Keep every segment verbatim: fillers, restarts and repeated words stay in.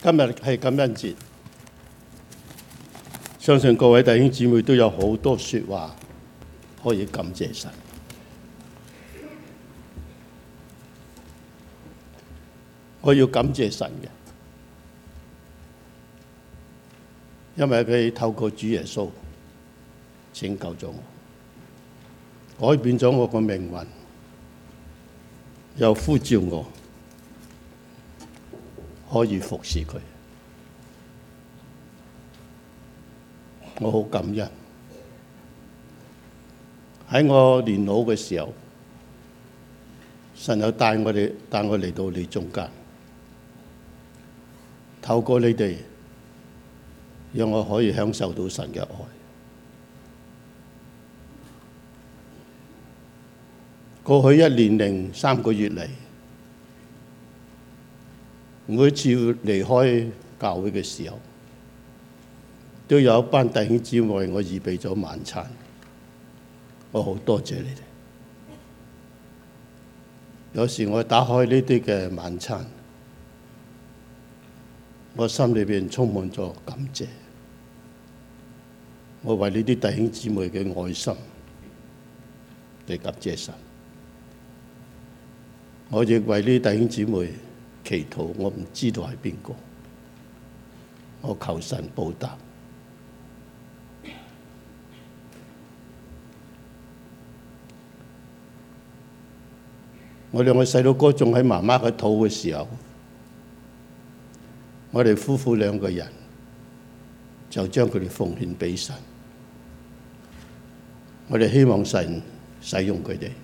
今日係感恩節，相信各位弟兄姊妹都有好多說話可以感謝神。我要感謝神嘅，因為佢透過主耶穌拯救咗我，改變咗我個命運，又呼召我可以服侍佢。我好感恩。喺我年老嘅時候，神又帶我哋帶我嚟到你中間，透過你哋，讓我可以享受到神嘅愛。過去一年零三個月嚟，每次離開教會嘅時候，都有一班弟兄姊妹為我預備咗晚餐，我好多謝你哋。有時我打開呢啲嘅晚餐，我心裏邊充滿咗感謝。我為呢啲弟兄姊妹嘅愛心嚟感謝神。我亦為呢啲弟兄姊妹祈禱，我唔知道係邊個，我求神報答。我兩個細佬哥仲喺媽媽嘅肚嘅時候，我哋夫婦兩個人就將佢哋奉獻俾神。我哋希望神使用佢哋，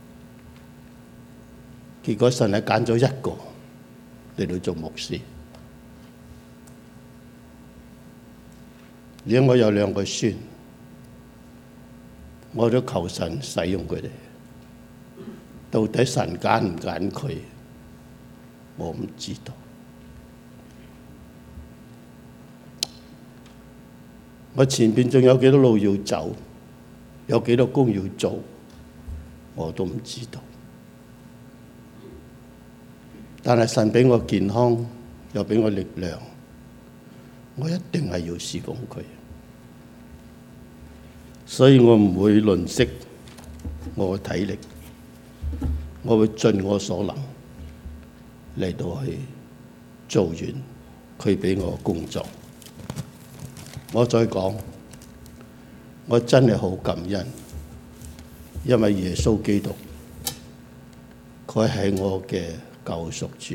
結果神係揀咗一個嚟到做牧師。而我有兩個孫，我都求神使用佢哋。到底神揀唔揀佢，我唔知道。我前邊仲有幾多路要走，有幾多工要做，我都唔知道。但係神俾我健康，又俾我力量，我一定係要侍奉佢。所以我唔會吝嗇我嘅體力，我會盡我所能嚟到去做完佢俾我嘅工作。我再講，我真係好感恩，因為耶穌基督佢係我嘅救贖主，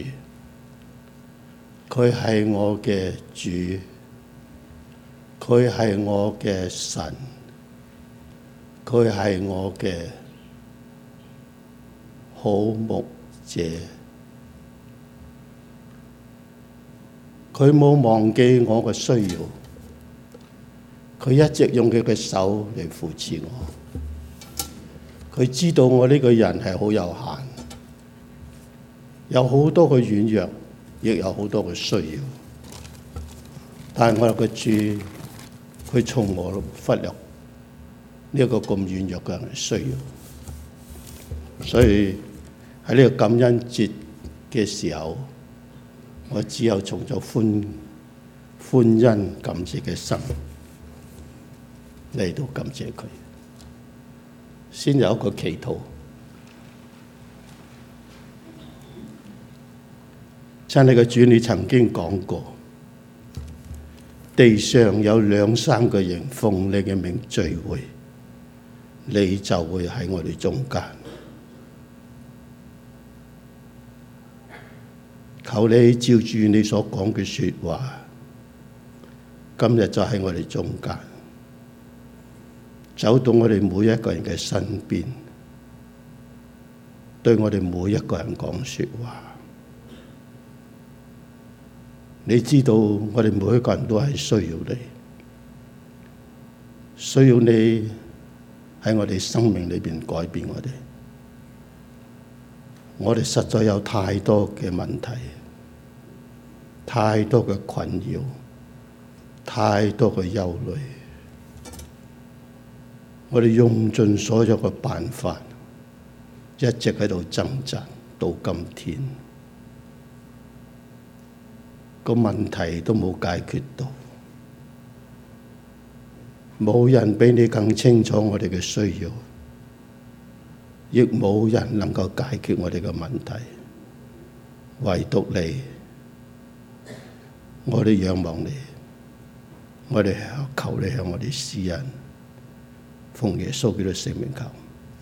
佢係我嘅主，佢係我嘅神，佢係我嘅好牧者。佢冇忘記我嘅需要，佢一直用佢嘅手嚟扶持我。佢知道我呢個人係好有限，有好多嘅軟弱，亦有好多嘅需要。但係我嘅主，佢從冇忽略呢一個咁軟弱嘅人嘅需要。所以喺呢個感恩節嘅時候，我只有從咗歡歡欣感謝嘅心嚟到感謝佢。先有一個祈禱。親愛嘅主，你曾經講過，地上有兩三個人奉你嘅名聚會，你就會喺我哋中間。求你照住你所講嘅說話，今日就喺我哋中間，走到我哋每一個人嘅身邊，對我哋每一個人講說話。你知道我哋每一個人都係需要你，需要你喺我哋生命裏邊改變我哋。我哋實在有太多嘅問題，太多嘅困擾，太多嘅憂慮。我哋用盡所有嘅辦法，一直喺度掙扎到今天。 個問題都冇解決到。冇人比你更清楚我哋嘅需要，亦冇人能夠解決我哋嘅問題，唯獨你。我哋仰望你，我哋求你向我哋施恩，奉耶穌基督聖名求。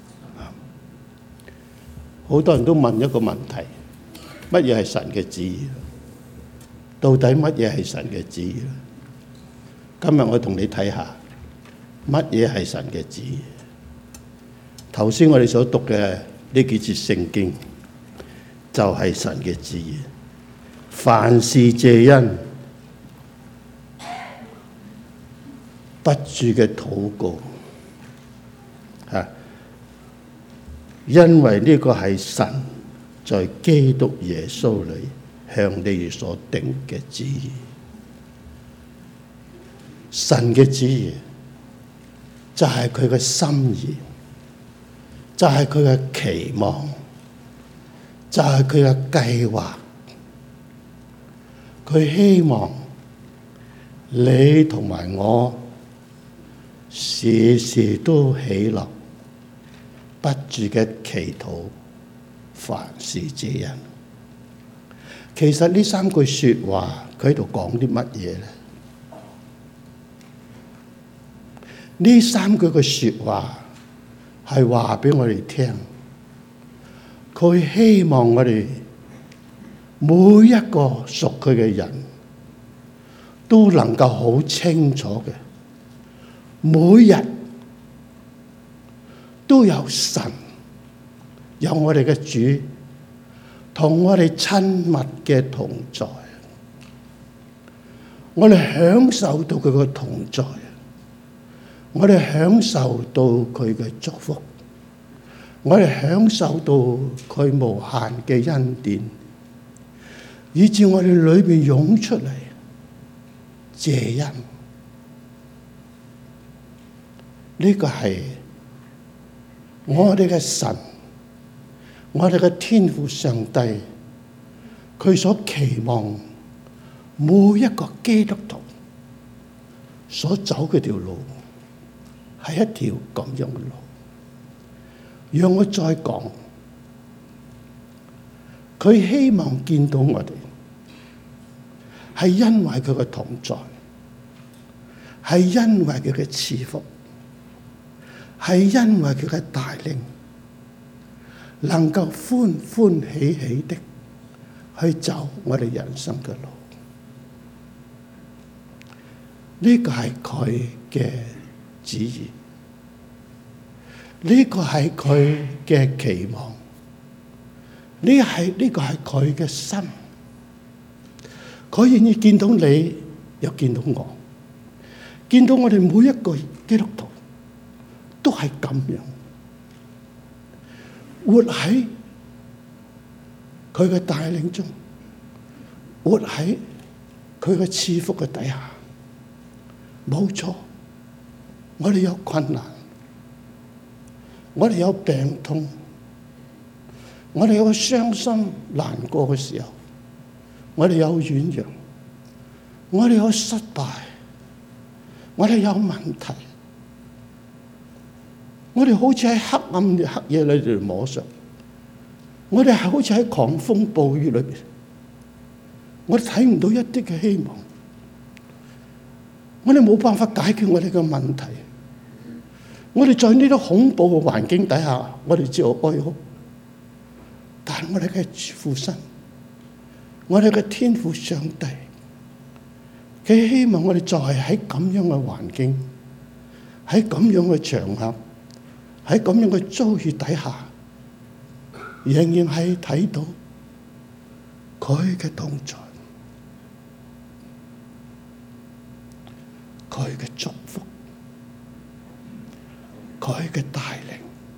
好多人都問一個問題：乜嘢係神嘅旨意？到底乜嘢係神嘅旨意？今日我同你睇下乜嘢係神嘅旨意。頭先我哋所讀嘅呢幾節聖經就係神嘅旨意。凡事謝恩，不住嘅禱告，啊，因為呢個係神在基督耶穌裏向你哋所定嘅旨意。神嘅旨意就係佢嘅心意，就係佢嘅期望，就係佢嘅計劃。佢希望你同埋我時時都喜樂，不住嘅祈禱，凡事謝恩。其實呢三句說話，佢喺度講啲乜嘢咧？呢三句嘅說話係話俾我哋聽，佢希望我哋每一個屬佢嘅人都能夠好清楚嘅，每日都有神，有我哋嘅主同我哋親密嘅同在，我哋享受到佢嘅同在，我哋享受到佢嘅祝福，我哋享受到佢無限嘅恩典，以致我哋裏邊湧出嚟謝恩。呢個係我哋嘅神，我哋嘅天父上帝，佢所期望每一個基督徒所走嘅條路係一條咁樣嘅路。讓我再講，佢希望見到我哋係因為佢嘅同在，係因為佢嘅賜福，係因為佢嘅帶領，能夠歡歡喜喜的去走我哋人生嘅路。呢個係佢嘅旨意，呢個係佢嘅期望，呢係呢個係佢嘅心。佢願意見到你，又見到我，見到我哋每一個基督徒都係咁樣活喺佢嘅帶領中，活喺佢嘅賜福嘅底下。冇錯，我哋有困難，我哋有病痛，我哋有傷心難過嘅時候，我哋有軟弱，我哋有失敗，我哋有問題，我哋好似喺黑暗嘅黑夜裏邊摸索，我哋係好似喺狂風暴雨裏邊，我哋睇唔到一啲嘅希望，我哋冇辦法解決我哋嘅問題，我哋在呢啲恐怖嘅環境底下，我哋只有哀哭。但我哋嘅父神，我哋嘅天父上帝，佢希望我哋就係喺咁樣嘅環境，喺咁樣嘅場合，喺咁樣嘅遭遇底下，仍然係睇到佢嘅同在，佢嘅祝福，佢嘅帶領，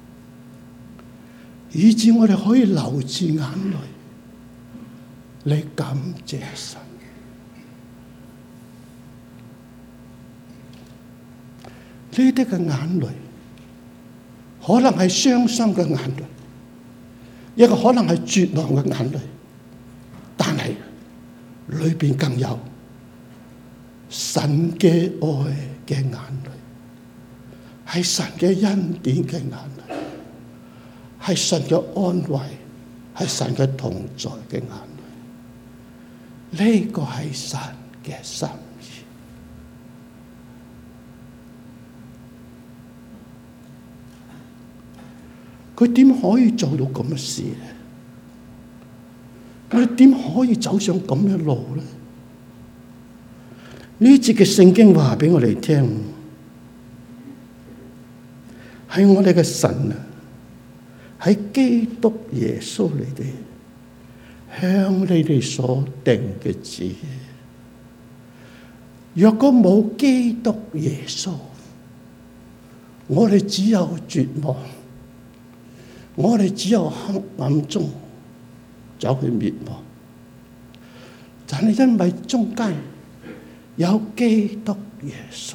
以致我哋可以流住眼淚嚟感謝神。呢啲嘅眼淚可能係傷心嘅眼淚，一個可能係絕望嘅眼淚，但係裏邊更有神嘅愛嘅眼淚，係神嘅恩典嘅眼淚，係神嘅安慰，係神嘅同在嘅眼淚。呢個係神嘅心意。佢點可以做到咁嘅事咧？我哋點可以走上咁嘅路咧？呢節嘅聖經話俾我哋聽，係我哋嘅神啊，喺基督耶穌裏邊向你哋所定嘅旨意。若果冇基督耶穌，我哋只有絕望，我哋只有黑暗中走去滅亡。但係因為中間有基督耶穌，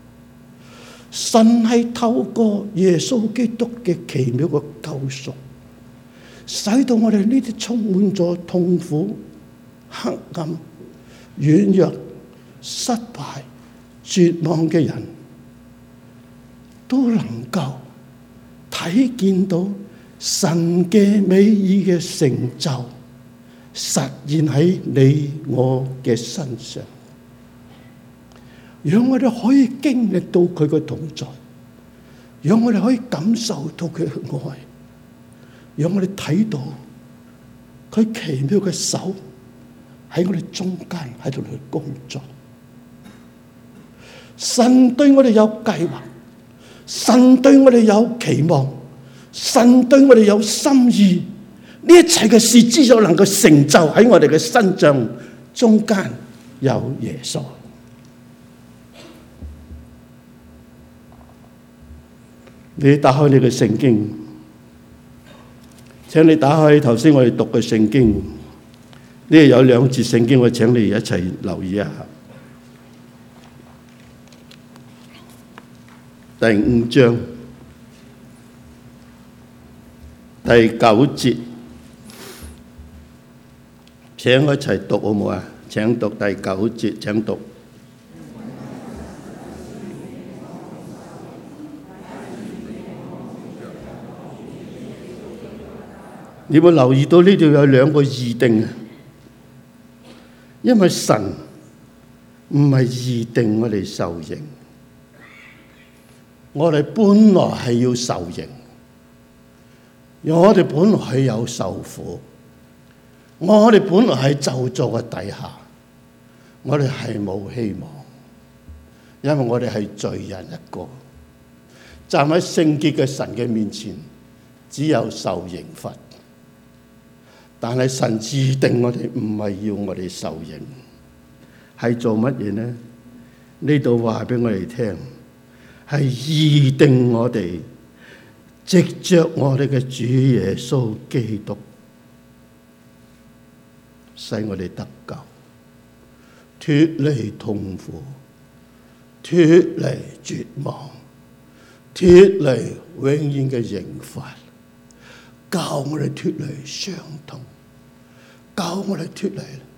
神係透過耶穌基督嘅奇妙嘅救贖，使到我哋呢啲充滿咗痛苦、黑暗、軟弱、失敗、絕望嘅人，都能夠睇見到神嘅美意嘅成就實現喺你我嘅身上，讓我哋可以經歷到佢嘅同在，讓我哋可以感受到佢嘅愛，讓我哋睇到佢奇妙嘅手喺我哋中間喺度去工作。神對我哋有計劃，神對我哋有期望，神對我哋有心意。呢一切嘅事之所能夠成就喺我哋嘅身上，中間有耶穌。你打開你嘅聖經，請你打開頭先我哋讀嘅聖經。呢度有兩節聖經，我請你一齊留意一下。第五章第九節，請我一齊讀好唔好啊？請讀第九節，請讀。你有冇留意到呢度有兩個議定啊？因為神唔係議定我哋受刑，我哋本來係要受刑，我哋本來係有受苦，我哋本來係咒詛嘅底下，我哋係冇希望，因為我哋係罪人一個，站喺聖潔嘅神嘅面前，只有受刑罰。但係神指定我哋唔係要我哋受刑，係做乜嘢呢？呢度話俾我哋聽，係預定我哋藉着我哋嘅主耶穌基督，使我哋得救，脫離痛苦，脫離絕望，脫離永遠嘅刑罰，教我哋脫離傷痛，教我哋脫離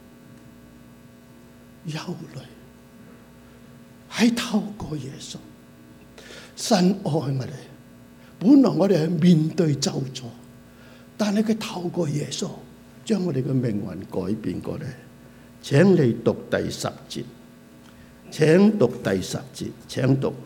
憂慮，係透過耶穌。神愛我哋，本來我哋係面對咒詛，但係佢透過耶穌將我哋嘅命運改變過嚟。請你讀第十節，請讀第十節，請讀。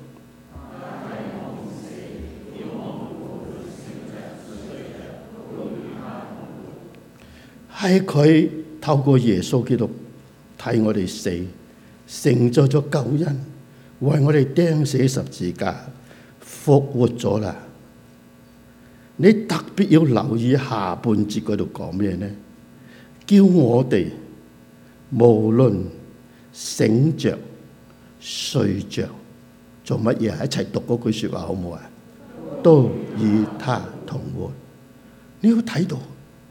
係佢透過耶穌基督替我哋死，成就咗救恩，為我哋釘死十字架，復活咗啦。你特別要留意下半節嗰度講咩呢？叫我哋無論醒着睡着做乜嘢，一齊讀嗰句說話好唔好啊？都與他同活。你要睇到，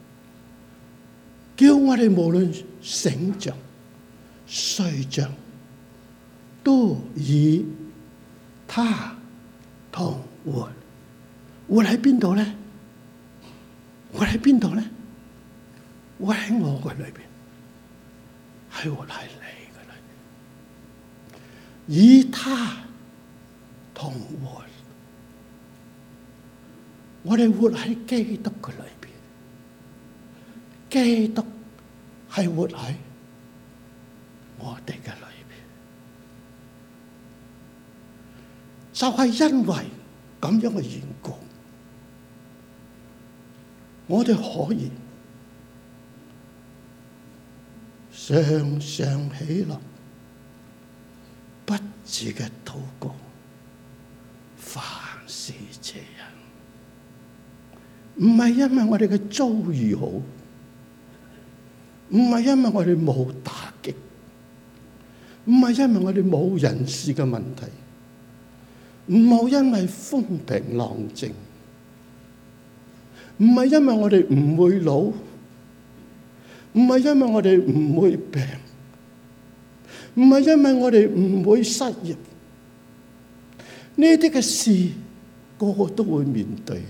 叫我哋無論醒着睡着都與他同活。活喺邊度咧？活喺邊度咧？活喺我嘅裏邊， 係活喺你嘅裏邊，以他同活。我哋活喺基督嘅裏邊，基督係活喺我哋嘅裏邊，就係因為咁樣嘅緣故，我哋可以常常喜樂，不住嘅禱告，凡事謝恩。唔係因為我哋嘅遭遇好，唔係因為我哋冇打擊，唔係因為我哋冇人事嘅問題，唔好因為風平浪靜，唔係因為我哋唔會老，唔係因為我哋唔會病，唔係因為我哋唔會失業，呢啲嘅事個個都會面對。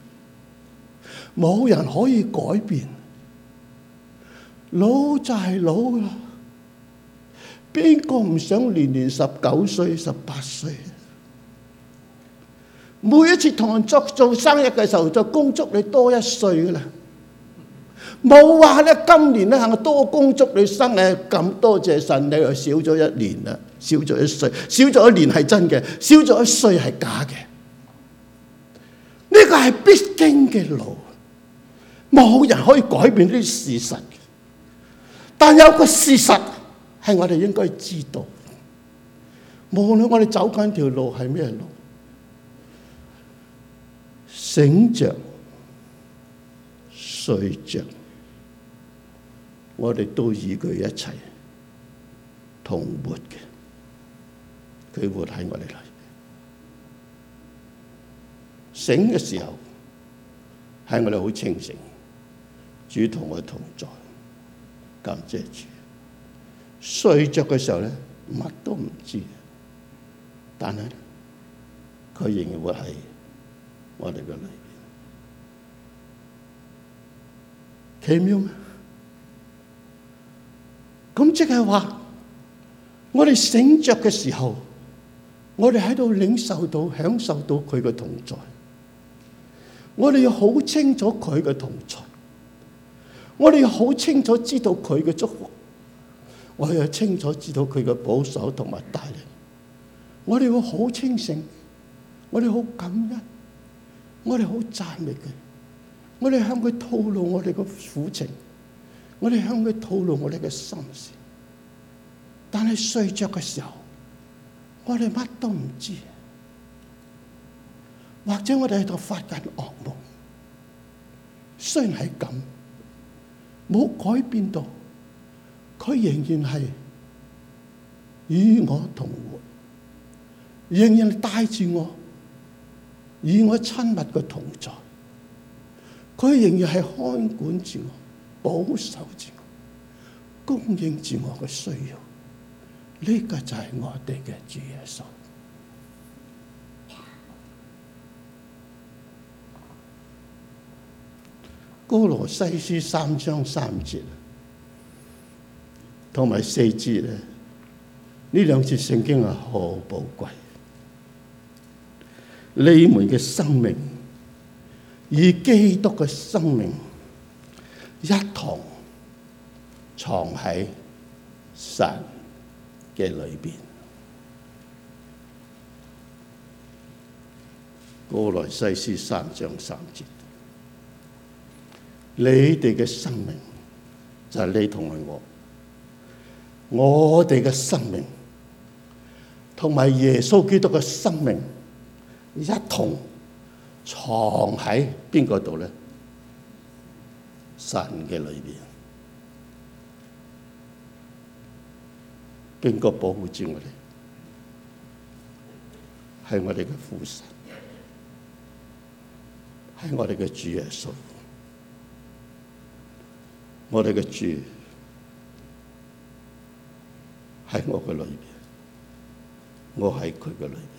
冇人可以改變，老就係老啦。邊個唔想年年十九歲、十八歲？每一次同人作做生日嘅時候，就恭祝你多一歲噶啦。冇話咧，今年咧係我多恭祝你生日，咁多謝神，你又少咗一年啦，少咗一歲，少咗一年係真嘅，少咗一歲係假嘅。呢個係必經嘅路。冇人可以改變呢啲事實，但有個事實係我哋應該知道，無論我哋走緊條路係咩路，醒着睡着，我哋都與佢一齊同活嘅，佢活喺我哋裏邊。醒嘅時候係我哋好清醒，主同我同在，感謝主。睡着嘅時候咧，乜都唔知，但係佢仍然會喺我哋嘅裏邊，奇妙咩？咁即係話，我哋醒着嘅時候，我哋喺度領受到、享受到佢嘅同在。我哋要好清楚佢嘅同在，我哋要好清楚知道佢嘅祝福，我哋要清楚知道佢嘅保守同埋帶領。我哋會好清醒，我哋好感恩，我哋好讚美佢，我哋向佢吐露我哋嘅苦情，我哋向佢吐露我哋嘅心事。但係睡着嘅時候，我哋乜都唔知。或者我哋喺度發緊噩夢，雖然係咁，冇改變到，佢仍然係與我同活，仍然帶住我，與我親密嘅同在。佢仍然係看管住我，保守住我，供應住我嘅需要。呢個就係我哋嘅主耶穌。歌羅西書三章三節同埋四節咧，呢兩節聖經係好寶貴。你們嘅生命與基督嘅生命一同藏喺神嘅裏邊。歌羅西書三章三節。你哋嘅生命就係你同埋我，我哋嘅生命同埋耶穌基督嘅生命一同藏喺邊個度咧？神嘅裏邊。邊個保護住我哋？係我哋嘅父神，係我哋嘅主耶穌。我哋嘅主喺我嘅裏邊，我喺佢嘅裏邊，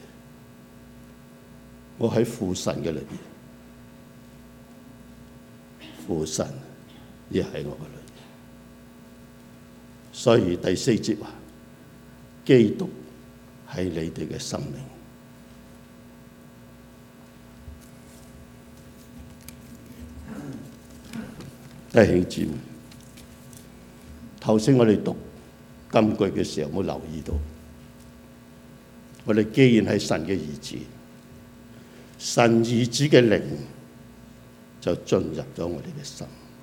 我喺父神嘅裏邊，父神亦喺我嘅裏邊。 所以第四節話，基督係你哋嘅生命。弟兄姊妹，頭先我哋讀金句嘅時候，有冇留意到？我哋既然係神嘅兒子，神兒子嘅靈就進入咗我哋嘅心。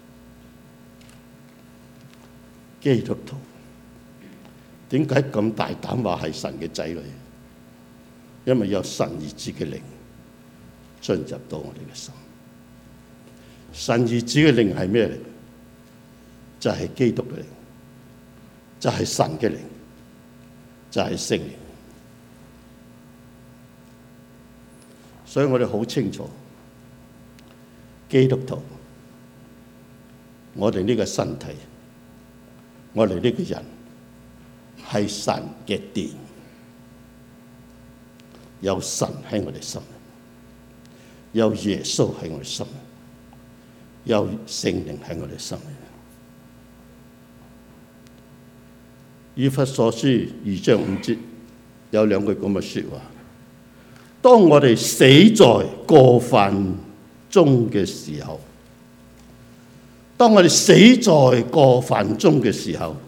基督徒點解咁大膽話係神嘅仔女？因為有神兒子嘅靈進入到我哋嘅心。神兒子嘅靈係咩嚟？就係基督嘅靈，就係神嘅靈，就係聖靈。所以我哋好清楚，基督徒，我哋呢個身體，我哋呢個人係神嘅殿，有神喺我哋心，有耶穌喺我哋心，有聖靈喺我哋心。以弗所書二章五節有兩句咁嘅說話：當我哋死在過犯中嘅時候，當我哋死在過犯中嘅時候，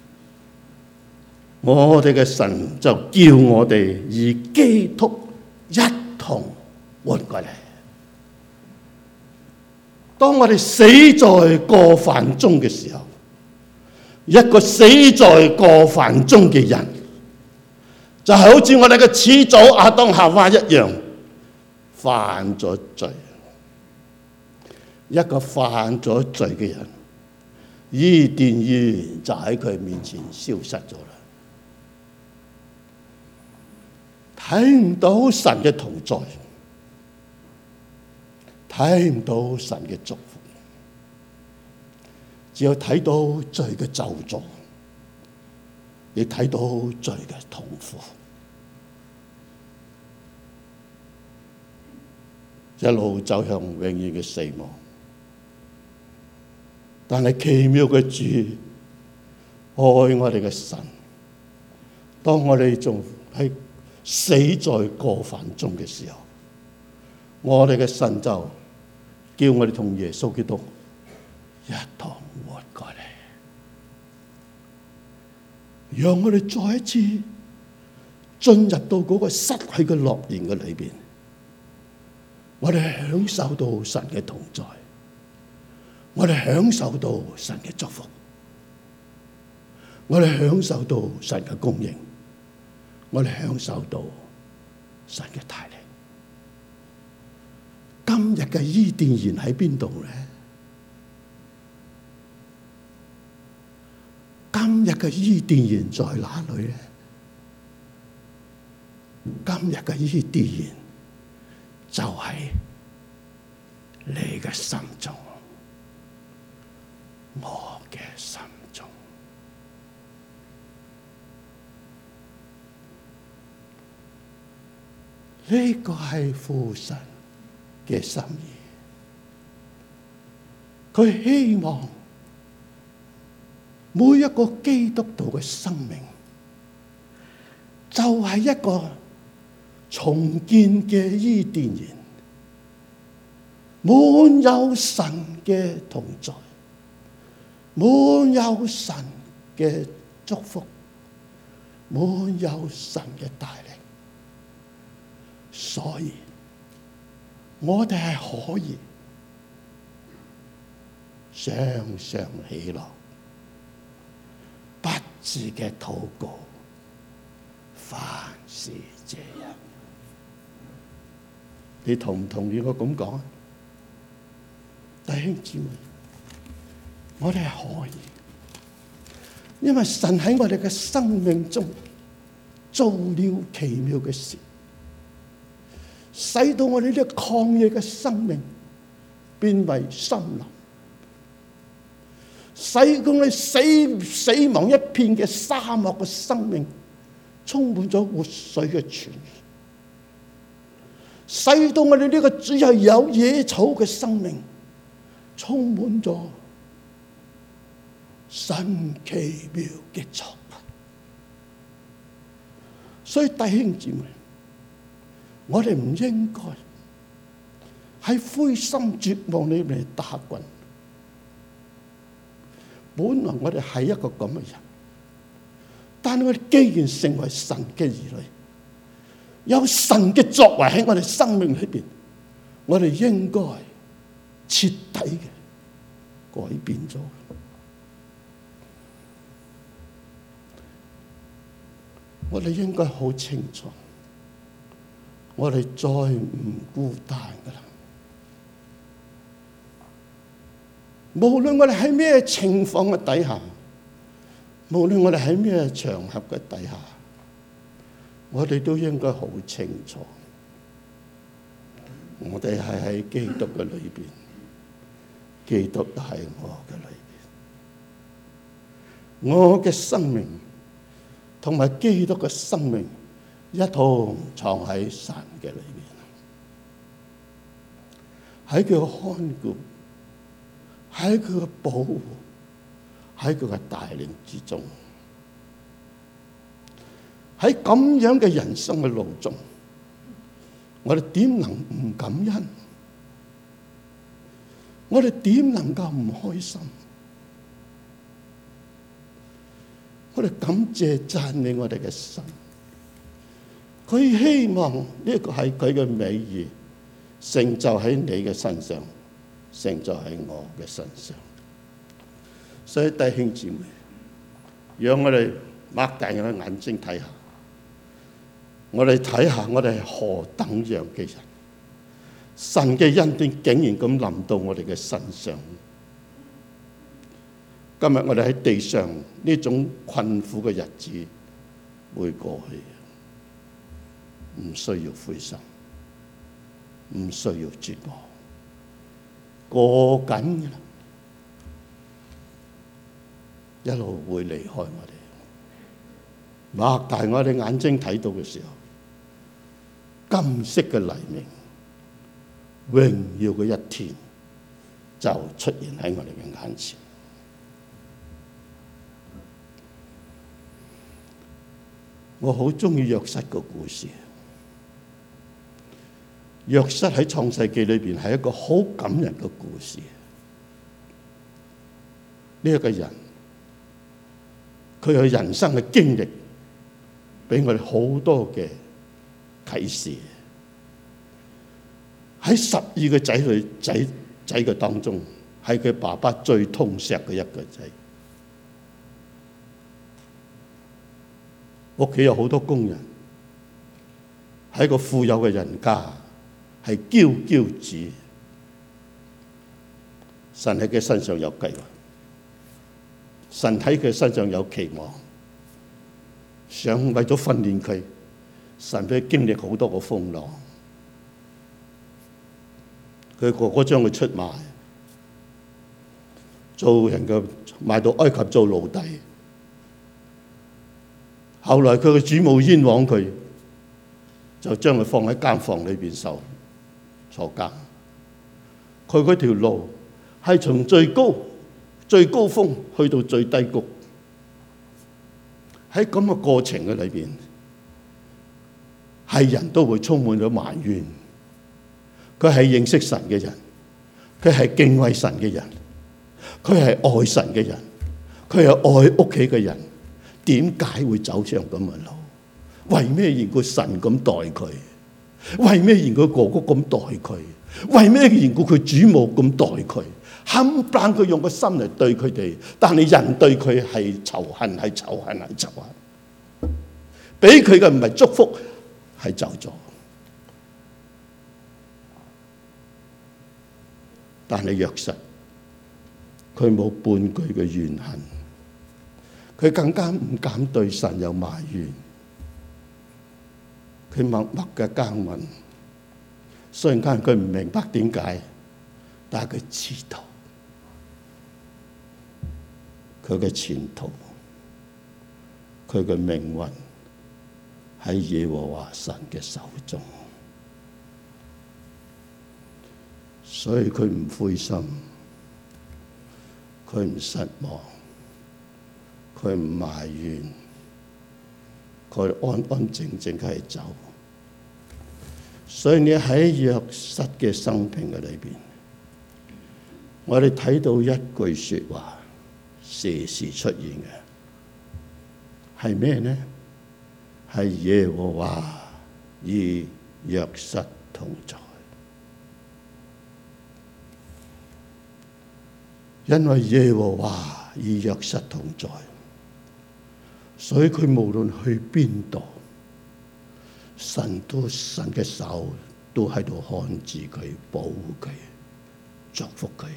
我哋嘅神就叫我哋與基督一同活過嚟。當我哋死在過犯中嘅時候，一個死在過犯中嘅人，就係好似我哋嘅始祖亞當夏娃一樣，犯咗罪。一個犯咗罪嘅人，伊甸園就喺佢面前消失咗啦。睇唔到神嘅同在，睇唔到神嘅祝福，只有睇到罪嘅咒詛，亦睇到罪嘅痛苦，一路走向永遠嘅死亡。但係奇妙嘅主愛我哋嘅神，當我哋仲喺死在過犯中嘅時候，我哋嘅神就叫我哋同耶穌基督一同活過嚟，讓我哋再一次進入到嗰個失去嘅樂園嘅裏邊，我哋享受到神嘅同在。我哋享受到神嘅祝福，我哋享受到神嘅供應，我哋享受到神嘅帶領。今日嘅伊甸園喺邊度咧？今日嘅伊甸園在哪裏咧？今日嘅伊甸園就喺你嘅心中。我嘅心中，呢個係父神嘅心意。佢希望每一個基督徒嘅生命，就係一個重建嘅伊甸園，滿有神嘅同在，滿有神嘅祝福，滿有神嘅帶領，所以我哋係可以常常喜樂，不住嘅禱告，凡事謝恩。你同唔同意我咁講啊？弟兄姊妹，我哋係可以，因為神喺我哋嘅生命中做了奇妙嘅事，使到我哋呢個曠野嘅生命變為森林，使到你死死亡一片嘅沙漠嘅生命充滿咗活水嘅泉，使到我哋呢個只係有野草嘅生命充滿咗神奇妙嘅作為。所以弟兄姊妹，我哋唔應該喺灰心絕望裏面打滾。本來我哋係一個咁嘅人，但係我哋既然成為神嘅兒女，有神嘅作為喺我哋生命裏邊，我哋應該徹底嘅改變咗。我哋應該好清楚，我哋再唔孤單噶啦。無論我哋喺咩情況嘅底下，無論我哋喺咩場合嘅底下，我哋都應該好清楚，我哋係喺基督嘅裏邊，基督喺我嘅裏邊，我嘅生命同埋基督嘅生命一同藏喺神嘅裏邊，喺佢嘅看顧，喺佢嘅保護，喺佢嘅帶領之中。喺咁樣嘅人生嘅路中，我哋點能唔感恩？我哋點能夠唔開心？我哋感謝讚美我哋嘅神，佢希望呢個係佢嘅美意，成就喺你嘅身上，成就喺我嘅身上。所以弟兄姊妹，讓我哋擘大我嘅眼睛睇下，我哋睇下我哋係何等樣嘅人，神嘅恩典竟然咁臨到我哋嘅身上。今日我哋喺地上呢種困苦嘅日子會過去，唔需要灰心，唔需要絕望，過緊嘅啦，一路會離開我哋。擘大我哋眼睛睇到嘅時候，金色嘅黎明，榮耀嘅一天就出現喺我哋嘅眼前。我好中意約瑟個故事。約瑟喺創世記裏邊係一個好感人嘅故事。呢一個人，佢有人生嘅經歷，俾我哋好多嘅啟示。喺十二個仔女仔仔嘅當中，係佢爸爸最痛錫嘅一個仔。屋企有好多工人，喺個富有嘅人家，係驕驕子。神喺佢身上有計劃，神喺佢身上有期望，想為咗訓練佢，神俾佢經歷好多個風浪。佢哥哥將佢出賣，做人嘅賣到埃及做奴隸。後來佢嘅主母冤枉佢，就將佢放喺監房裏邊受坐監。佢嗰條路係從最高最高峰去到最低谷。喺咁嘅過程嘅裏邊，係人都會充滿咗埋怨。佢係認識神嘅人，佢係敬畏神嘅人，佢係愛神嘅人，佢係愛屋企嘅人。點解會走上咁嘅路？為咩緣故神咁待佢？為咩緣故哥哥咁待佢？為咩緣故佢主母咁待佢？冚唪唥佢用個心嚟對佢哋，但係人對佢係仇恨，係仇恨，係仇恨。俾佢嘅唔係祝福，係咒詛。但係約瑟，佢冇半句嘅怨恨。佢更加唔敢對神有埋怨，佢默默嘅耕耘。雖然間佢唔明白點解，但係佢知道佢嘅前途，佢嘅命運喺耶和華神嘅手中，所以佢唔灰心，佢唔失望。 佢唔埋怨，佢安安靜靜係走。所以你喺約瑟嘅生平嘅裏邊，我哋睇到一句說話時時出現嘅係咩呢？係耶和華與約瑟同在。因為耶和華與約瑟同在，所以佢無論去邊度，神都神嘅手都喺度看住佢，保護佢，祝福佢，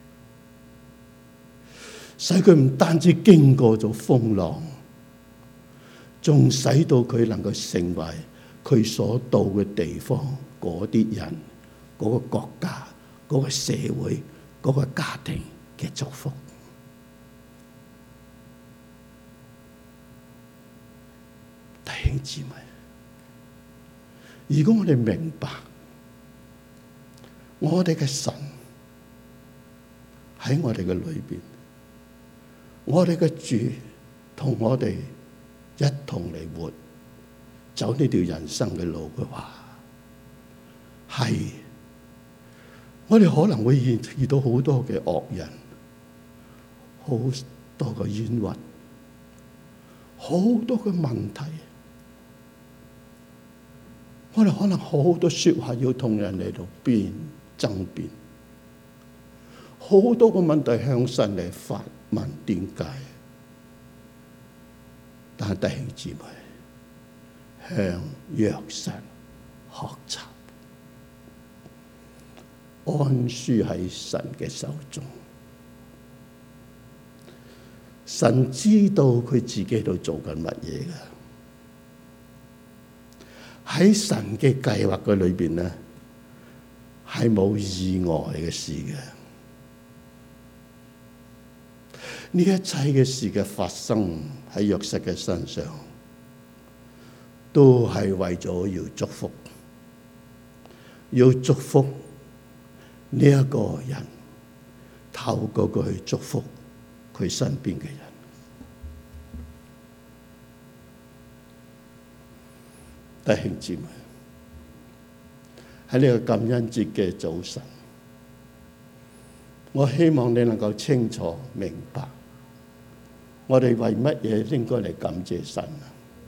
使佢唔單止經過咗風浪，仲使到佢能夠成為佢所到嘅地方嗰啲人、嗰個國家、嗰個社會、嗰個家庭嘅祝福。弟兄姊妹，如果我哋明白我哋嘅神喺我哋嘅裏邊，我哋嘅主同我哋一同嚟活，走呢條人生嘅路嘅話，係我哋可能會遇遇到好多嘅惡人，好多嘅冤屈，好多嘅問題。我哋可能好多說話要同人嚟到辯爭辯，好多個問題向神嚟發問點解？但係弟兄姊妹，向約瑟學習，安舒喺神嘅手中。神知道佢自己喺度做緊乜嘢㗎。喺神嘅計劃嘅裏邊咧，係冇意外嘅事嘅。呢一切嘅事嘅發生喺約瑟嘅身上，都係為咗要祝福，要祝福呢一個人，透過佢去祝福佢身邊嘅人。弟兄姊妹，喺呢個感恩節嘅早晨，我希望你能夠清楚明白，我哋為乜嘢應該嚟感謝神啊？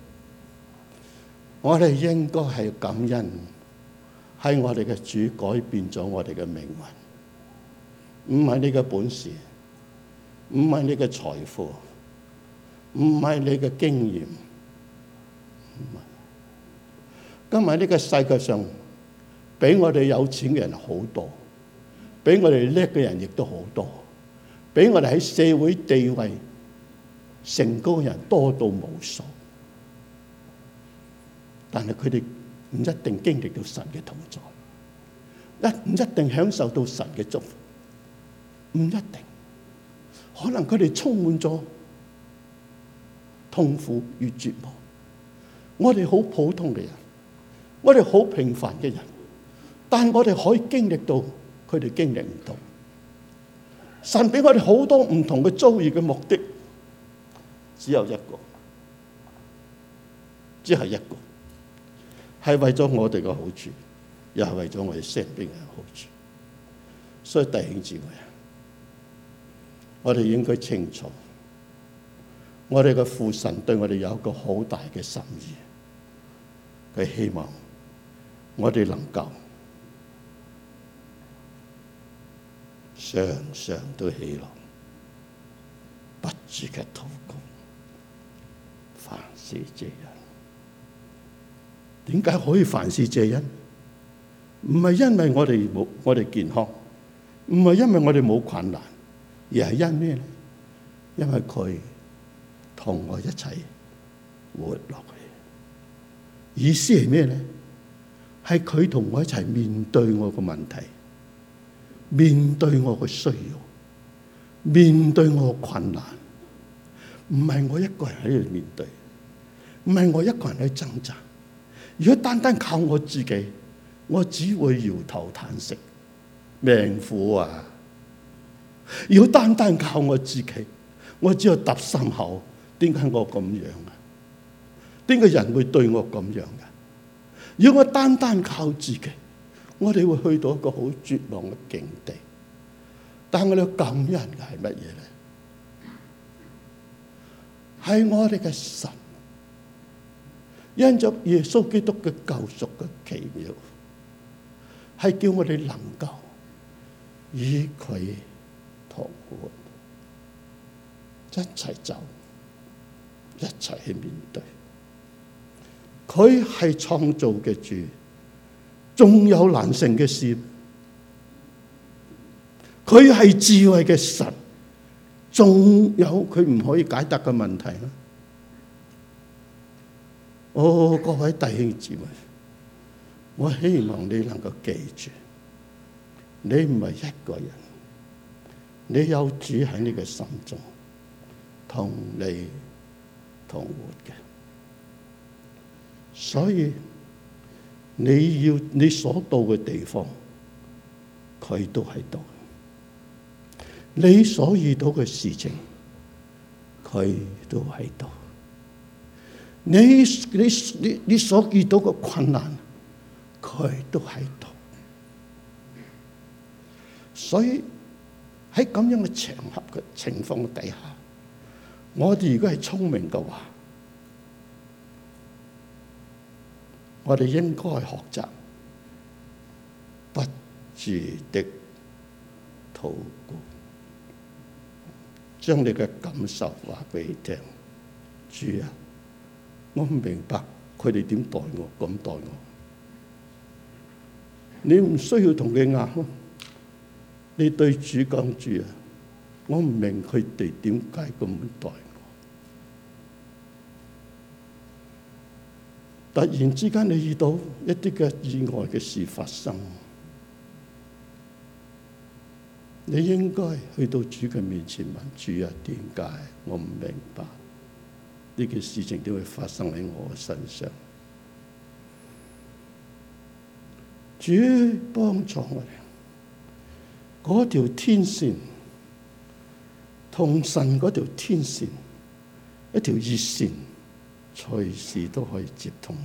我哋應該係感恩，係我哋嘅主改變咗我哋嘅命運，唔係你嘅本事，唔係你嘅財富，唔係你嘅經驗。今日呢個世界上，比我哋有錢嘅人好多，比我哋叻嘅人亦都好多，比我哋喺社會地位成功嘅人多到無數。但係佢哋唔一定經歷到神嘅同在，一唔一定享受到神嘅祝福，唔一定。可能佢哋充滿咗痛苦與絕望。我哋好普通嘅人，我哋好平凡嘅人，但我哋可以經歷到佢哋經歷唔到。神俾我哋好多唔同嘅遭遇嘅目的，只有一個，只係一個，係為咗我哋嘅好處，又係為咗我哋身邊嘅好處。所以弟兄姊妹啊，我哋應該清楚，我哋嘅父神對我哋有一個好大嘅心意，佢希望我哋能夠常常都喜樂，不住嘅禱告，凡事謝恩。點解可以凡事謝恩？唔係因為我哋冇我哋健康，唔係因為我哋冇困難，而係因咩咧？因為佢同我一齊活落去。意思係咩咧？係佢同我一齊面對我個問題，面對我個需要，面對我個困難。唔係我一個人喺度面對，唔係我一個人去掙扎。如果單單靠我自己，我只會搖頭嘆息，命苦啊！如果單單靠我自己，我只有揼心口， 點解我咁樣啊？點解人會對我咁樣嘅？如果我單單靠自己，我哋會去到一個好絕望嘅境地。但係我哋感恩嘅係乜嘢咧？係我哋嘅神，因着耶穌基督嘅救贖嘅奇妙，係叫我哋能夠與佢同活，一齊走，一齊去面對。佢係創造嘅主，仲有難成嘅事。佢係智慧嘅神，仲有佢唔可以解答嘅問題啦。哦，各位弟兄姊妹，我希望你能夠記住，你唔係一個人，你有主喺你嘅心中，同你同活嘅。所以你要你所到嘅地方，佢都喺度。你所遇到嘅事情，佢都喺度。你你你你所遇到嘅困難，佢都喺度。所以喺咁樣嘅場合嘅情況底下，我哋如果係聰明嘅話，我哋應該學習不住的禱告，將你嘅感受話俾你聽。主啊，我唔明白佢哋點待我，咁待我。你唔需要同佢拗，你對主講：主啊，我唔明佢哋點解咁待我。突然之間，你遇到一啲嘅意外嘅事發生，你應該去到主嘅面前問主啊，點解我唔明白呢件事情點會發生喺我身上？主幫助我哋，嗰條天線同神嗰條天線一條熱線，隨時都可以接通，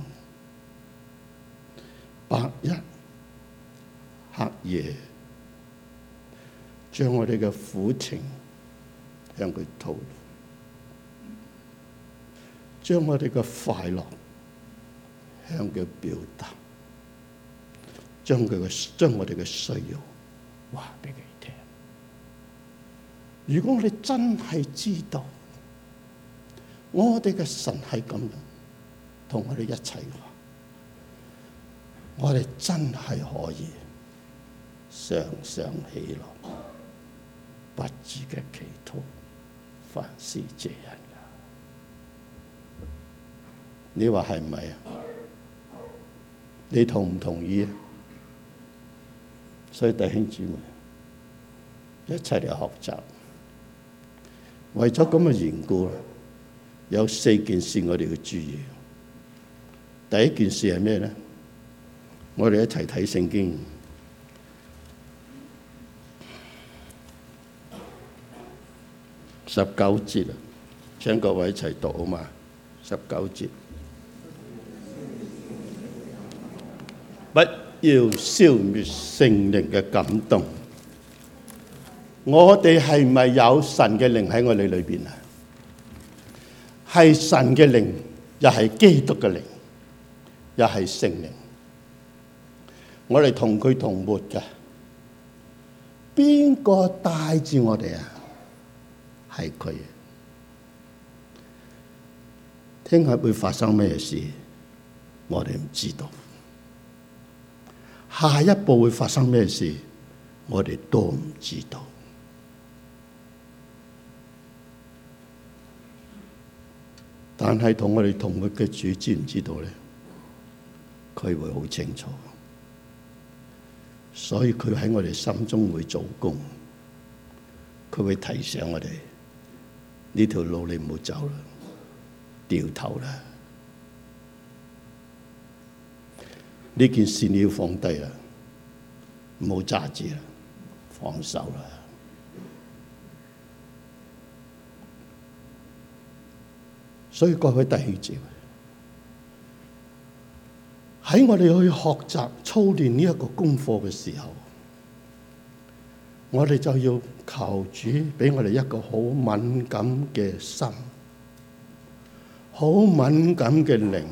白日黑夜，將我哋嘅苦情向佢吐露，將我哋嘅快樂向佢表達，將佢嘅將我哋嘅需要話俾佢聽。如果我哋真係知道我哋嘅神係咁樣同我哋一齊嘅話，我哋真係可以常常喜樂，不住嘅祈禱，凡事謝恩噶。你話係唔係啊？你同唔同意啊？所以弟兄姊妹一齊嚟學習，為咗咁嘅緣故，有四件事我哋要注意。第一件事係咩咧？我哋一齊睇聖經十九節啊，請各位一齊讀好嘛？十九節，不要消滅聖靈嘅感動。我哋係咪有神嘅靈喺我哋裏邊啊？係神嘅靈，又係基督嘅靈，又係聖靈。我哋同佢同活嘅，邊個帶住我哋啊？係佢。聽日會發生咩事？我哋唔知道。下一步會發生咩事？我哋都唔知道。但係同我哋同活嘅主知唔知道咧？佢會好清楚，所以佢喺我哋心中會做工，佢會提醒我哋呢條路你唔好走啦，掉頭啦，呢件事你要放低啦，唔好揸住啦，放手啦。 所以各位弟兄姊妹，喺我哋去學習操練呢一個功課嘅時候，我哋就要求主俾我哋一個好敏感嘅心，好敏感嘅靈。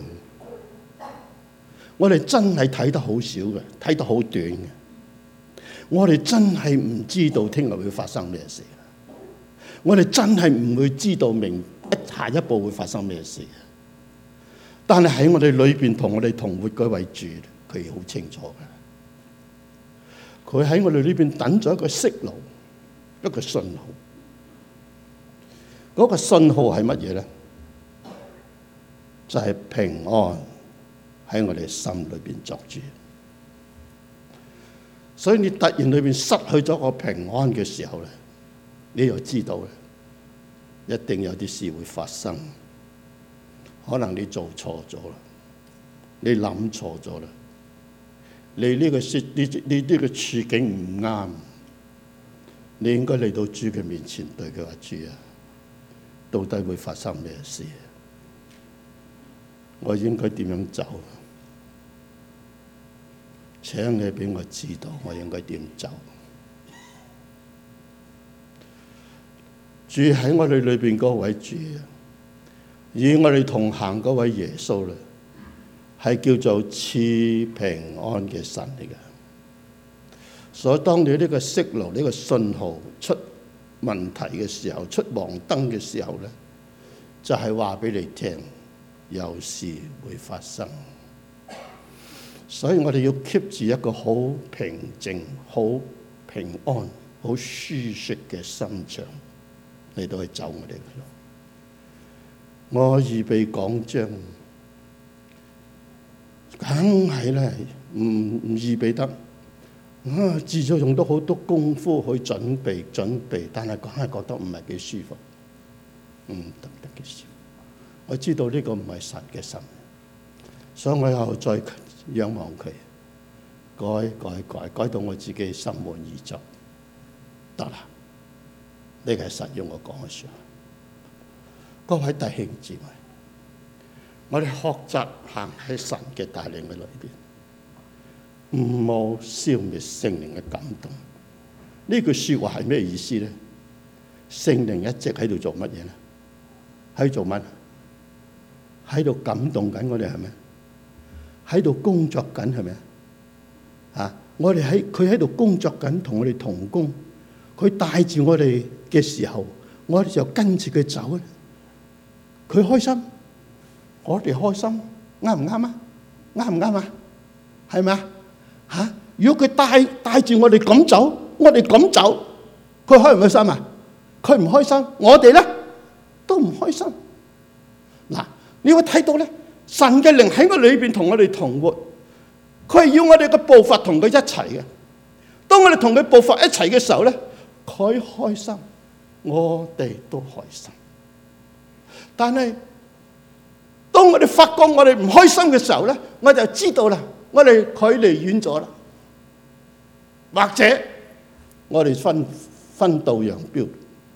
我哋真係睇得好少嘅，睇得好短嘅。我哋真係唔知道聽日會發生咩事。我哋真係唔會知道明下一步會發生咩事。但係喺我哋裏邊同我哋同活嗰位主，佢好清楚嘅。佢喺我哋裏邊等咗一個息怒，一個信號。嗰個信號係乜嘢咧？就係平安喺我哋心裏邊作主。所以你突然裏邊失去咗個平安嘅時候咧，你又知道咧，一定有啲事會發生。可能你做錯咗啦，你諗錯咗啦，你呢個處你你呢個處境唔啱，你應該嚟到主嘅面前對佢話：主啊，到底會發生咩事？我應該點樣走？請你俾我知道我應該點走。住喺我哋裏邊嗰位主啊，與我哋同行嗰位耶穌咧，係叫做賜平安嘅神嚟嘅。所以當你呢個息怒呢個信號出問題嘅時候，出黃燈嘅時候咧，就係話俾你聽，有事會發生。所以我哋要 keep 住一個好平靜、好平安、好舒適嘅心腸嚟到去走我哋嘅路。我預備講章，梗係咧唔唔預備得啊！至少用到好多功夫去準備準備，但係梗係覺得唔係幾舒服，唔得唔得幾舒服。我知道呢個唔係神嘅心，所以我又再仰望佢，改改改改到我自己心滿意足，得啦。呢個係神要我講嘅説話。各位弟兄姊妹，我哋學習行喺神嘅帶領嘅裏邊，唔好消滅聖靈嘅感動。呢句説話係咩意思咧？聖靈一直喺度做乜嘢咧？喺度做乜？喺度感動緊我哋係咪？喺度工作緊係咪啊？啊！我哋喺佢喺度工作緊，同我哋同工。佢帶住我哋嘅時候，我哋就跟住佢走咧。佢開心，我哋開心，啱唔啱啊？啱唔啱啊？係咪啊？嚇！如果佢帶帶住我哋咁走，我哋咁走，佢開唔開心啊？佢唔開心，我哋咧都唔開心。嗱，你會睇到咧，神嘅靈喺我裏邊同我哋同活，佢係要我哋嘅步伐同佢一齊嘅。當我哋同佢步伐一齊嘅時候咧，佢開心，我哋都開心。但係當我哋發覺我哋唔開心嘅時候咧，我就知道啦，我哋距離遠咗啦，或者我哋分分道揚鑣。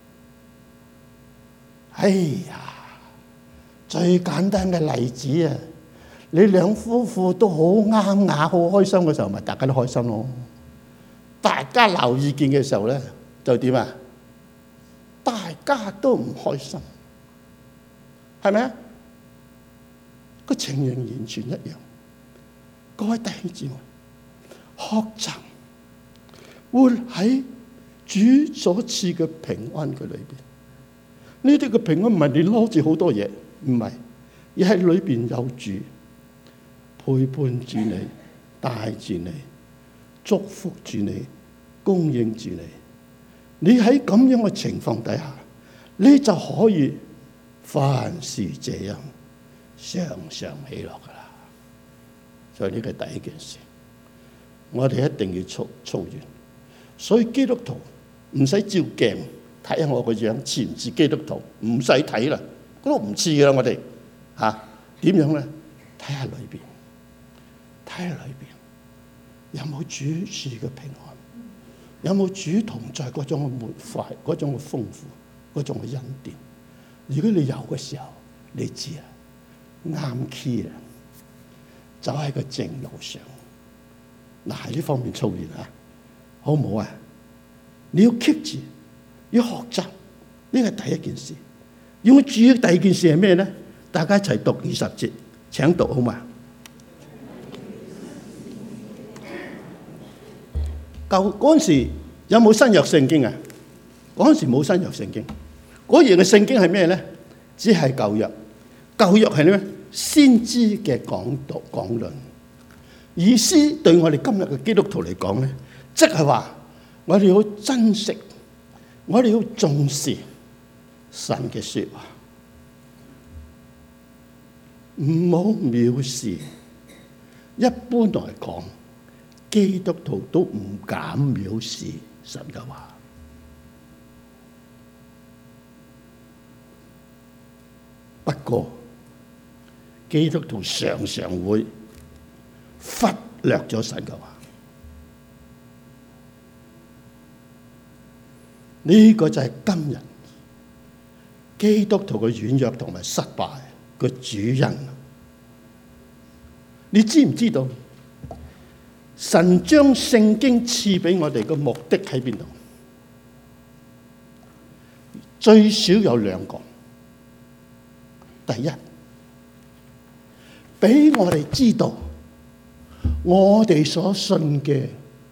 哎呀，最簡單嘅例子啊，你兩夫婦都好啱牙、好開心嘅時候，咪大家都開心咯。大家鬧意見嘅時候咧，就點啊？大家都唔開心。係咪啊？個情形完全一樣。各位弟兄姊妹，學習活喺主所賜嘅平安嘅裏邊。呢啲嘅平安唔係你攞住好多嘢，唔係，而係裏邊有主陪伴住你、帶住你、祝福住你、供應住你。你喺咁樣嘅情況底下，你就可以凡事這樣，常常喜樂噶啦。所以呢個第一件事，我哋一定要操操練。所以基督徒唔使照鏡睇下我個樣似唔似基督徒，唔使睇啦，都唔似噶啦。我哋嚇點樣咧？睇下裏邊，睇下裏邊有冇主賜嘅平安，有冇主同在嗰種嘅滿快，嗰種嘅豐富，嗰種嘅恩典。如果你有嘅時候， 你知啊，啱 key 啊，走喺個正路上。嗱，喺呢方面操練啊，好唔好啊？你要 keep 住，要學習，呢個係第一件事。要注意第二件事係咩咧？大家一齊讀二十節，請讀好嘛？舊嗰陣時有冇新約聖經啊？嗰陣時冇新約聖經，嗰樣嘅聖經係咩咧？只係舊約。舊約係咩？先知嘅講道講論。意思對我哋今日嘅基督徒嚟講咧，即係話我哋要珍惜，我哋要重視神嘅說話，唔好藐視。一般來講，基督徒都唔敢藐視神嘅話。不過，基督徒常常會忽略咗神嘅話，呢個就係今日基督徒嘅軟弱同埋失敗嘅主因。你知唔知道神將聖經賜俾我哋嘅目的喺邊度？最少有兩個。第一，俾我哋知道我哋所信嘅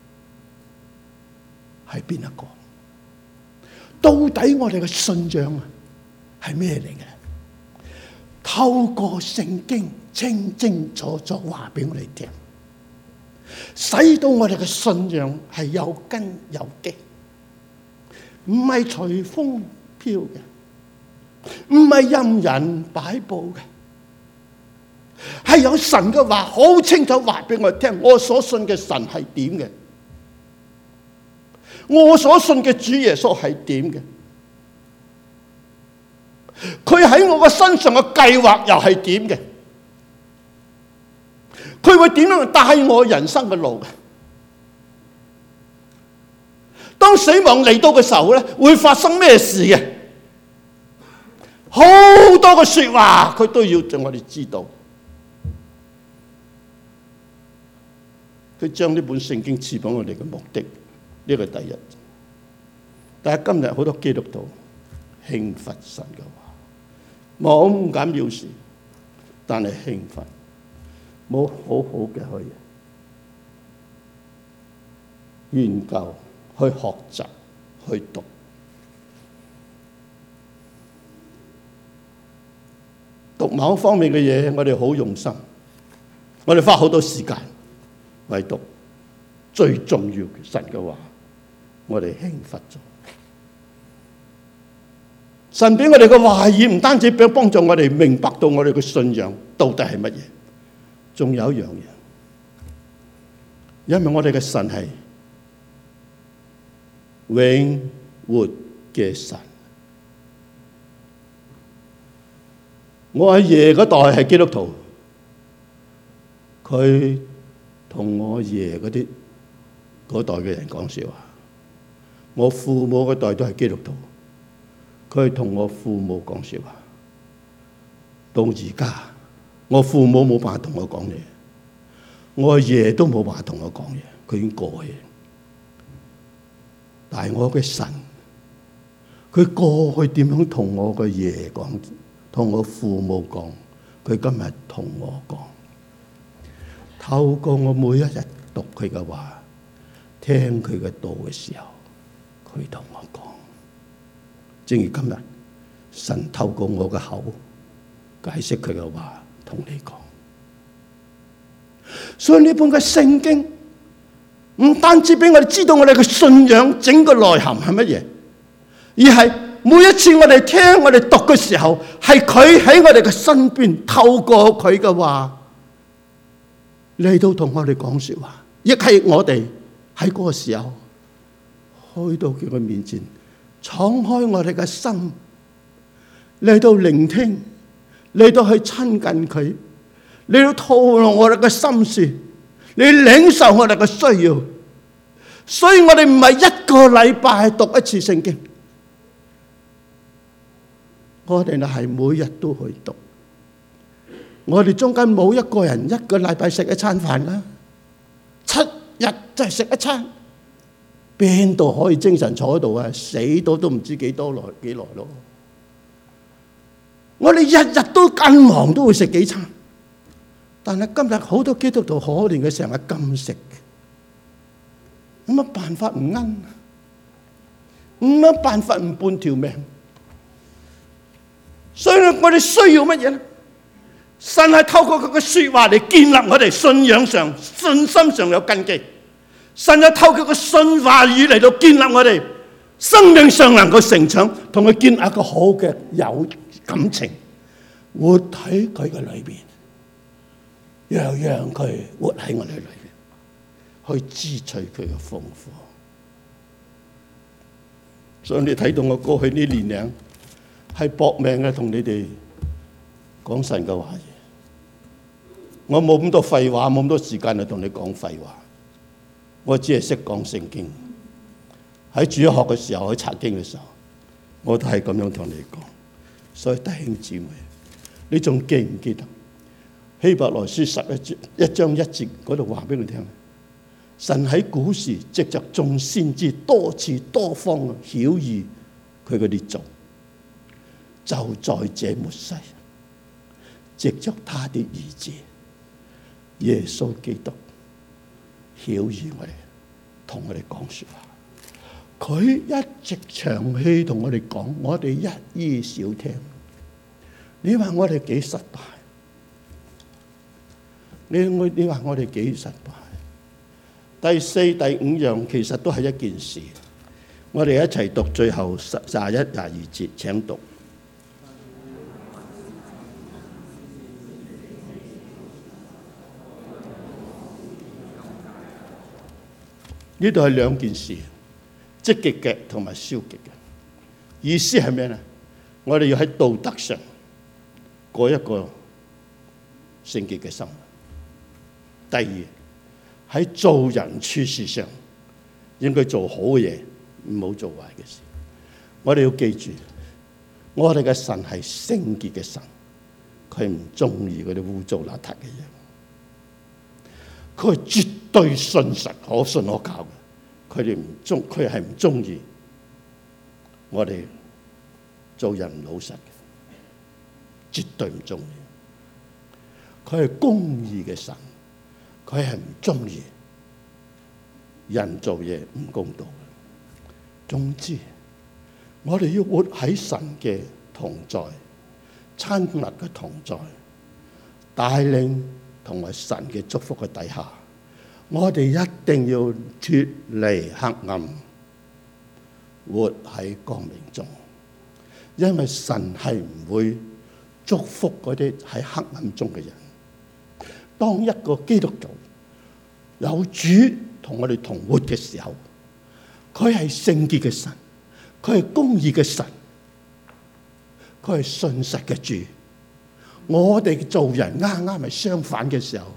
係邊一個，到底我哋嘅信仰啊係咩嚟嘅？透過聖經清清楚楚話俾我哋聽，使到我哋嘅信仰係有根有基，唔係隨風飄嘅，唔係任人擺佈嘅，係有神嘅話好清楚話俾我聽，我所信嘅神係點嘅，我所信嘅主耶穌係點嘅，佢喺我嘅身上嘅計劃又係點嘅，佢會點樣帶我人生嘅路嘅？當死亡嚟到嘅時候咧，會發生咩事嘅？好多嘅說話，佢都要讓我哋知道。佢將呢本聖經賜俾我哋嘅目的，呢個第一。但係今日好多基督徒輕忽神嘅話，冇唔敢藐視，但係輕忽，冇好好嘅去研究、去學習、去讀。讀某方面嘅嘢，我哋好用心，我哋花好多時間，唯獨最重要嘅神嘅話，我哋輕忽咗。神俾我哋嘅話語唔單止俾幫助我哋明白到我哋嘅信仰到底係乜嘢，仲有一樣嘢，因為我哋嘅神係永活嘅神。我阿爺嗰代係基督徒，佢同我阿爺嗰啲嗰代嘅人講笑話。我父母嗰代都係基督徒，佢同我父母講笑話。到而家，我父母冇辦法同我講嘢，我阿爺都冇辦法同我講嘢，佢已經過去。但係我嘅神，佢過去點樣同我嘅爺講？同我父母講，佢今日同我講，透過我每一日讀佢嘅話，聽佢嘅道嘅時候，佢同我講。正如今日神透過我嘅口解釋佢嘅話，同你講。所以呢本嘅聖經唔單止俾我哋知道我哋嘅信仰整個內涵係乜嘢，而係每一次我哋聽我哋讀嘅時候，係佢喺我哋嘅身邊，透過佢嘅話嚟到同我哋講說話，亦係我哋喺嗰個時候去到佢嘅面前，敞開我哋嘅心嚟到聆聽，嚟到去親近佢，嚟到吐露我哋嘅心事，你領受我哋嘅需要。所以我哋唔係一個禮拜讀一次聖經，我哋係每日都去讀， 我哋中間冇一個人一個禮拜食一餐飯啦，七日就係食一餐，邊度可以精神坐喺度啊？死到都唔知幾多耐幾耐咯。我哋日日都咁忙，都會食幾餐，但係今日好多基督徒可憐嘅成日禁食，有乜辦法唔奀？有乜辦法唔半條命？所以我哋需要乜嘢咧？神係透過佢嘅說話嚟建立我哋信仰上、信心上有根基。神係透過佢嘅信話語嚟到建立我哋生命上能夠成長，同佢建立一個好嘅友感情，活喺佢嘅裏邊，又讓佢活喺我哋裏邊，去支取佢嘅豐富。所以你睇到我過去呢年齡係搏命嘅同你哋講神嘅話嘢，我冇咁多廢話，冇咁多時間去同你講廢話，我只係識講聖經。喺主學嘅時候，喺查經嘅時候，我都係咁樣同你講。所以弟兄姊妹，你仲記唔記得希伯來書十一章一章一節嗰度話俾你聽？神喺古時藉着眾先知多次多方曉諭佢嘅列祖，就在這末世，藉着他的兒子耶穌基督曉諭我哋，同我哋講說話。佢一直長氣同我哋講，我哋一於少聽。你話我哋幾失敗？你我你話我哋幾失敗？第四、第五樣其實都係一件事。我哋一齊讀最後十廿一、廿二節，請讀。呢度係兩件事，積極嘅同埋消極嘅。意思係咩呢？我哋要喺道德上過一個聖潔嘅生活。第二，喺做人處事上應該做好嘅嘢，唔好做壞嘅事。我哋要記住，我哋嘅神係聖潔嘅神，佢唔中意嗰啲污糟邋遢嘅嘢。佢係絕對信實、可信可靠嘅。佢哋唔中，佢係唔中意我哋做人唔老實嘅，絕對唔中意。佢係公義嘅神。佢係唔中意人做嘢唔公道嘅。總之，我哋要活喺神嘅同在、親密嘅同在、帶領同埋神嘅祝福嘅底下，我哋一定要脫離黑暗，活喺光明中。因為神係唔會祝福嗰啲喺黑暗中嘅人。當一個基督徒有主同我哋同活嘅時候，佢係聖潔嘅神，佢係公義嘅神，佢係信實嘅主。我哋做人啱啱係相反嘅時候，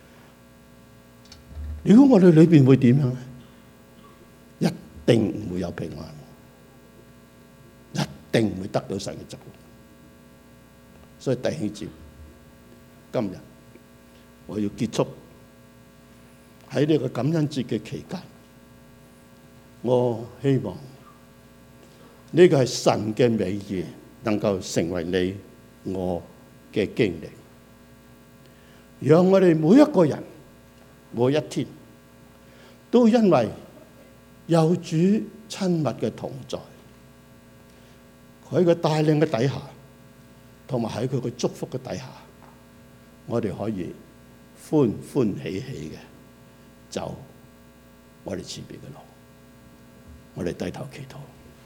如果我哋裏邊會點樣咧？一定唔會有平安，一定唔會得到神嘅祝福。所以弟兄姊妹，今日我要結束喺呢個感恩節嘅期間，我希望呢個係神嘅美意，能夠成為你我嘅經歷，讓我哋每一個人每一天都因為有主親密嘅同在，佢嘅帶領嘅底下，同埋喺佢嘅祝福嘅底下，我哋可以歡歡喜喜嘅走我哋前邊嘅路。我哋低頭祈禱。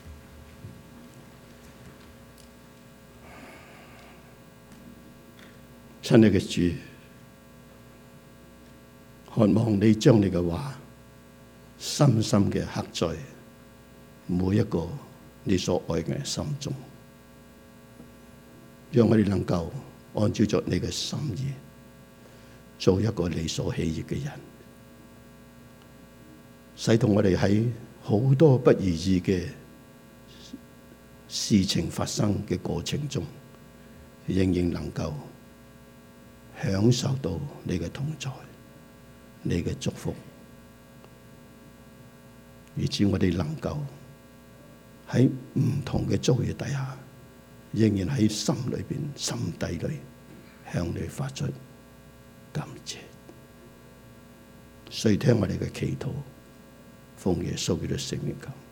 親愛嘅主，渴望你將你嘅話深深嘅刻在每一個你所愛嘅人心中，讓我哋能夠按照着你嘅心意，做一個你所喜悅嘅人，使到我哋喺好多不如意嘅事情發生嘅過程中，仍然能夠享受到你嘅同在，你嘅祝福，以致我哋能夠喺唔同嘅遭遇底下，仍然喺心裏邊、心底裏向你發出感謝。垂聽我哋嘅祈禱，奉耶穌基督聖名求。